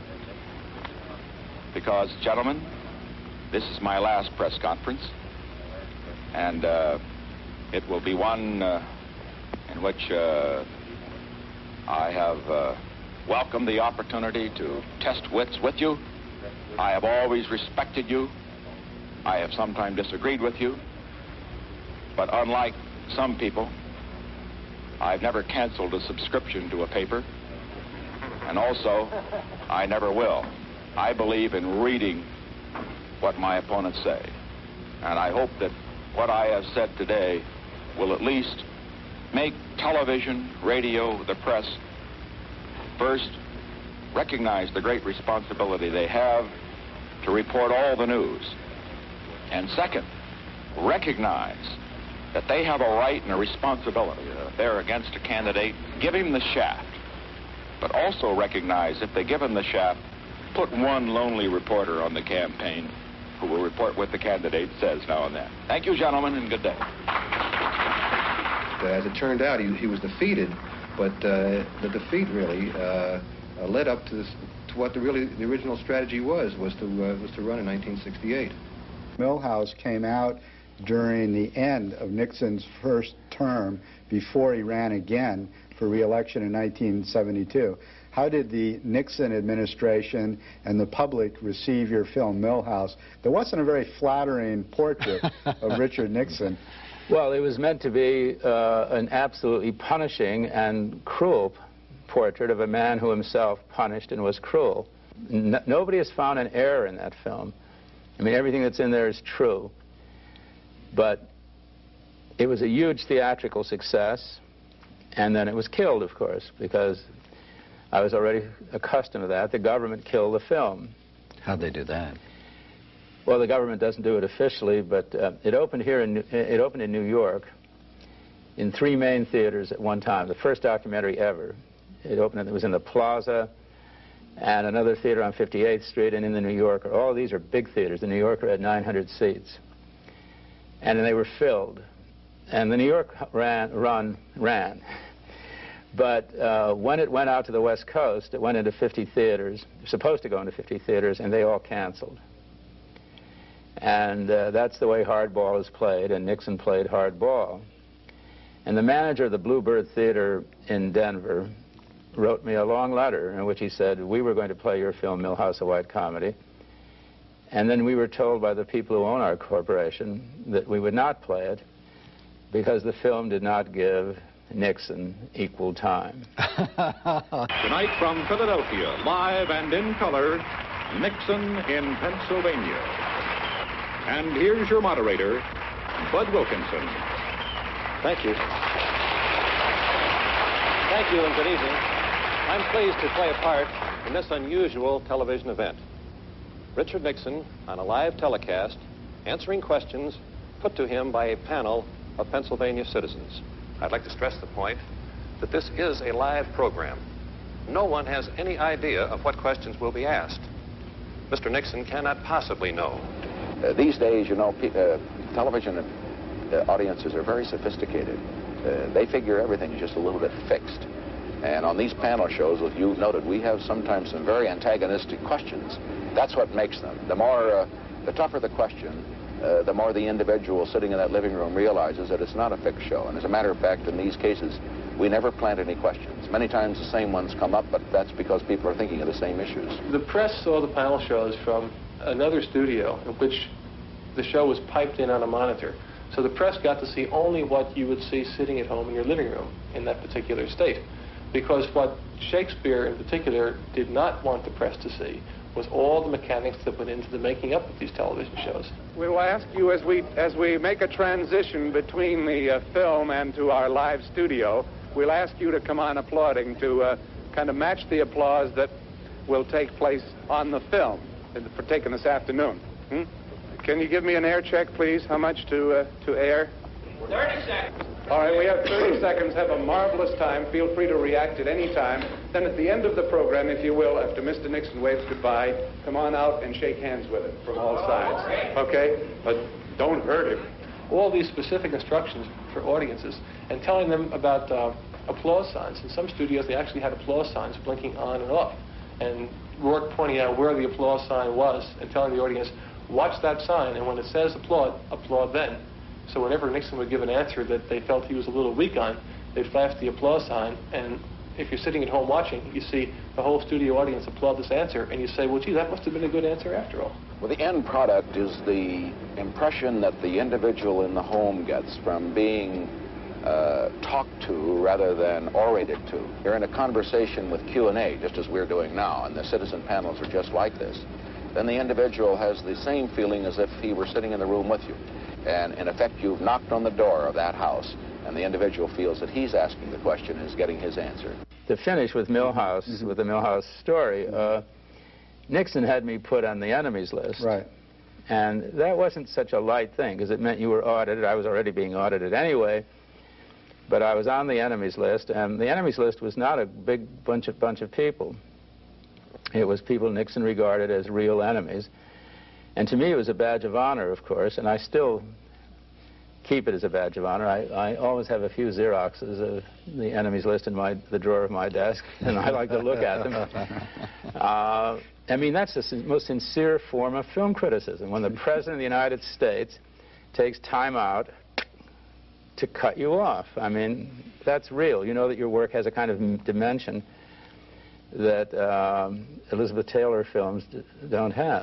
Because, gentlemen, this is my last press conference, and uh, it will be one uh, in which uh, I have uh, welcomed the opportunity to test wits with you. I have always respected you. I have sometimes disagreed with you. But unlike some people, I've never canceled a subscription to a paper. And also, I never will. I believe in reading what my opponents say. And I hope that what I have said today will at least make television, radio, the press, first, recognize the great responsibility they have to report all the news. And second, recognize that they have a right and a responsibility. Uh, they're against a candidate, give him the shaft. But also recognize if they give him the shaft, put one lonely reporter on the campaign who will report what the candidate says now and then. Thank you, gentlemen, and good day. As it turned out, he, he was defeated, but uh, the defeat really uh, uh, led up to, this, to what the really the original strategy was was to uh, was to run in nineteen sixty-eight. Milhouse came out during the end of Nixon's first term before he ran again for re-election in nineteen seventy-two. How did the Nixon administration and the public receive your film, Milhouse? There wasn't a very flattering portrait of Richard Nixon. Well, it was meant to be uh, an absolutely punishing and cruel portrait of a man who himself punished and was cruel. N nobody has found an error in that film. I mean, everything that's in there is true. But it was a huge theatrical success, and then it was killed, of course, because I was already accustomed to that. The government killed the film. How'd they do that? Well, the government doesn't do it officially, but uh, it opened here in it opened in New York in three main theaters at one time. The first documentary ever. It opened. It was in the Plaza, and another theater on fifty-eighth Street, and in the New Yorker. All of these are big theaters. The New Yorker had nine hundred seats, and they were filled. and the New York ran, run ran. But uh, when it went out to the West Coast, it went into fifty theaters, supposed to go into fifty theaters, and they all canceled. And uh, that's the way hardball is played, and Nixon played hardball. And the manager of the Bluebird Theater in Denver wrote me a long letter in which he said, we were going to play your film, Milhouse, a White Comedy. And then we were told by the people who own our corporation that we would not play it because the film did not give Nixon equal time. Tonight from Philadelphia, live and in color, Nixon in Pennsylvania. And here's your moderator, Bud Wilkinson. Thank you. Thank you and good evening. I'm pleased to play a part in this unusual television event. Richard Nixon on a live telecast answering questions put to him by a panel of Pennsylvania citizens. I'd like to stress the point that this is a live program. No one has any idea of what questions will be asked. Mister Nixon cannot possibly know. Uh, these days, you know, uh, television uh, audiences are very sophisticated. Uh, they figure everything's just a little bit fixed. And on these panel shows, as you noted, we have sometimes some very antagonistic questions. That's what makes them. The more, uh, the tougher the question, uh, the more the individual sitting in that living room realizes that it's not a fixed show. And as a matter of fact, in these cases, we never plant any questions. Many times the same ones come up, but that's because people are thinking of the same issues. The press saw the panel shows from another studio in which the show was piped in on a monitor. So the press got to see only what you would see sitting at home in your living room in that particular state. Because what Shakespeare in particular did not want the press to see was all the mechanics that went into the making up of these television shows. We'll ask you as we as we make a transition between the uh, film and to our live studio, we'll ask you to come on applauding to uh, kind of match the applause that will take place on the film for taking this afternoon. Hmm? Can you give me an air check, please? How much to uh, to air? thirty seconds. All right, we have thirty seconds. Have a marvelous time. Feel free to react at any time. Then at the end of the program, if you will, after Mister Nixon waves goodbye, come on out and shake hands with him from all sides. Okay? But don't hurt him. All these specific instructions for audiences and telling them about uh, applause signs. In some studios, they actually had applause signs blinking on and off. And Rourke pointing out where the applause sign was and telling the audience, watch that sign, and when it says applaud, applaud then. So whenever Nixon would give an answer that they felt he was a little weak on, they'd flash the applause sign, and if you're sitting at home watching, you see the whole studio audience applaud this answer, and you say, well, gee, that must have been a good answer after all. Well, the end product is the impression that the individual in the home gets from being uh, talked to rather than orated to. You're in a conversation with Q and A, just as we're doing now, and the citizen panels are just like this. Then the individual has the same feeling as if he were sitting in the room with you. And in effect, you've knocked on the door of that house, and the individual feels that he's asking the question and is getting his answer. To finish with Milhouse, mm-hmm. with the Milhouse story, uh, Nixon had me put on the enemies list. Right. And that wasn't such a light thing, because it meant you were audited. I was already being audited anyway. But I was on the enemies list, and the enemies list was not a big bunch of, bunch of people. It was people Nixon regarded as real enemies. And to me, it was a badge of honor, of course, and I still keep it as a badge of honor. I, I always have a few Xeroxes of the enemies list in my, the drawer of my desk, and I like to look at them. Uh, I mean, that's the most sincere form of film criticism, when the President of the United States takes time out to cut you off. I mean, that's real. You know that your work has a kind of dimension that um, Elizabeth Taylor films d don't have.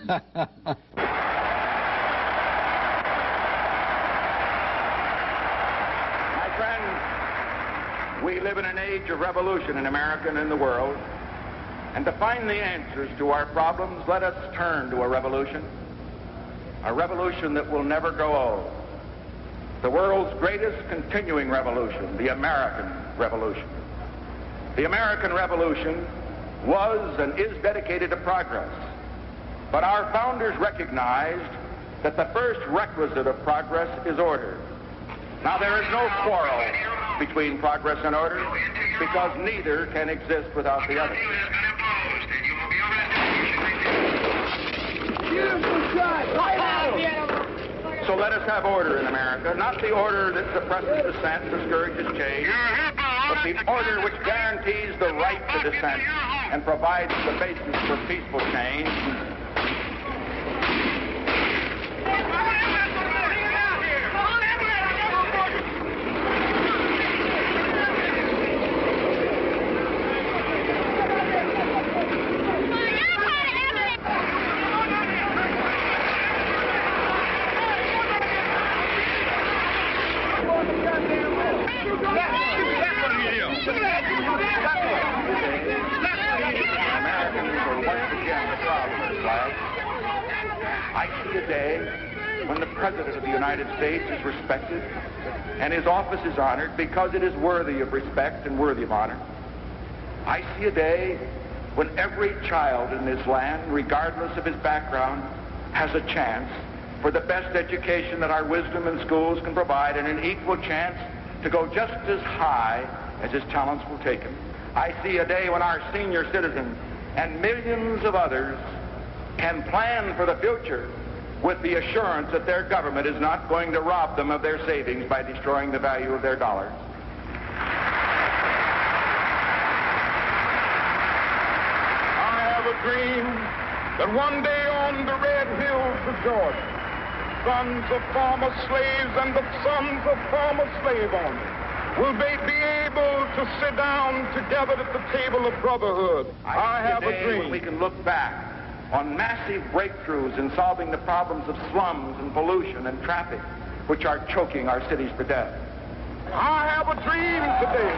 My friends, we live in an age of revolution in America and in the world. And to find the answers to our problems, let us turn to a revolution. A revolution that will never grow old. The world's greatest continuing revolution, the American Revolution. The American Revolution was and is dedicated to progress. But our founders recognized that the first requisite of progress is order. Now, there is no quarrel between progress and order, because neither can exist without the other. So let us have order in America, not the order that suppresses dissent, discourages change, but the order which guarantees the right to dissent and provides the basis for peaceful change. I see a day when the President of the United States is respected and his office is honored because it is worthy of respect and worthy of honor. I see a day when every child in this land, regardless of his background, has a chance for the best education that our wisdom and schools can provide and an equal chance to go just as high as his talents will take him. I see a day when our senior citizens and millions of others can plan for the future with the assurance that their government is not going to rob them of their savings by destroying the value of their dollars. I have a dream that one day on the red hills of Georgia, sons of former slaves and the sons of former slave owners will they be able to sit down together at the table of brotherhood. I, I have a, a dream. When we can look back on massive breakthroughs in solving the problems of slums and pollution and traffic, which are choking our cities to death. I have a dream today.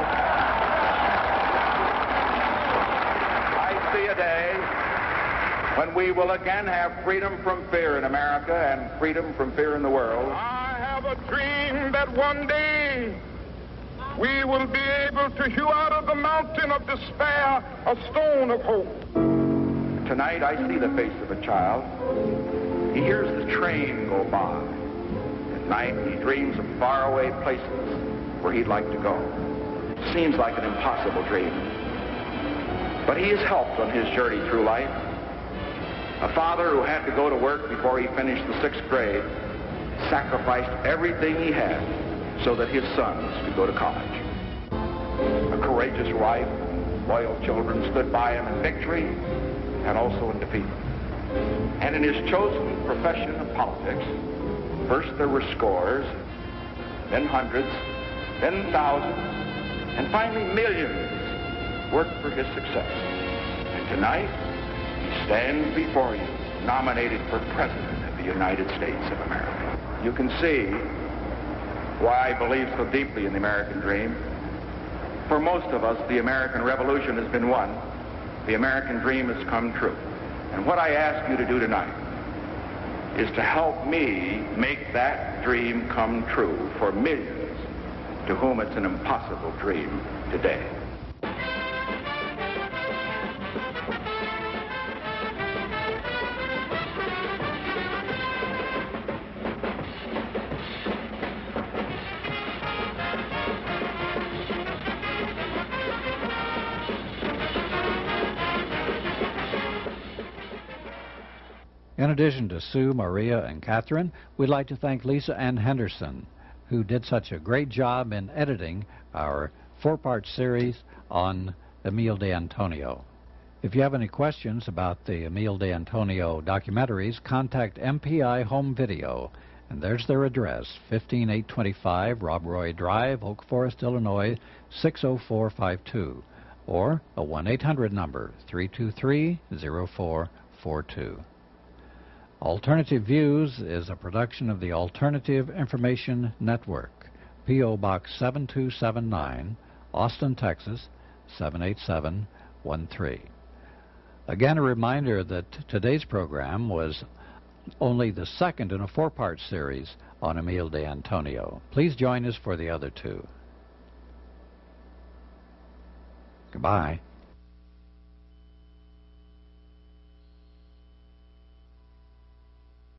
I see a day when we will again have freedom from fear in America and freedom from fear in the world. I have a dream that one day we will be able to hew out of the mountain of despair a stone of hope. Tonight I see the face of a child. He hears the train go by. At night he dreams of faraway places where he'd like to go. It seems like an impossible dream. But he is helped on his journey through life. A father who had to go to work before he finished the sixth grade sacrificed everything he had so that his sons could go to college. A courageous wife, loyal children stood by him in victory and also in defeat. And in his chosen profession of politics, first there were scores, then hundreds, then thousands, and finally millions worked for his success. And tonight, he stands before you, nominated for President of the United States of America. You can see why I believe so deeply in the American dream. For most of us, the American Revolution has been won. The American dream has come true. And what I ask you to do tonight is to help me make that dream come true for millions to whom it's an impossible dream today. In addition to Sue, Maria, and Catherine, we'd like to thank Lisa Ann Henderson, who did such a great job in editing our four-part series on Emile d'Antonio. If you have any questions about the Emile d'Antonio documentaries, contact M P I Home Video, and there's their address, fifteen eight twenty-five Rob Roy Drive, Oak Forest, Illinois, six oh four five two, or a one eight hundred number, three two three, oh four four two. Alternative Views is a production of the Alternative Information Network, P O Box seven two seven nine, Austin, Texas, seven eight seven one three. Again, a reminder that today's program was only the second in a four-part series on Emile d'Antonio. Please join us for the other two. Goodbye.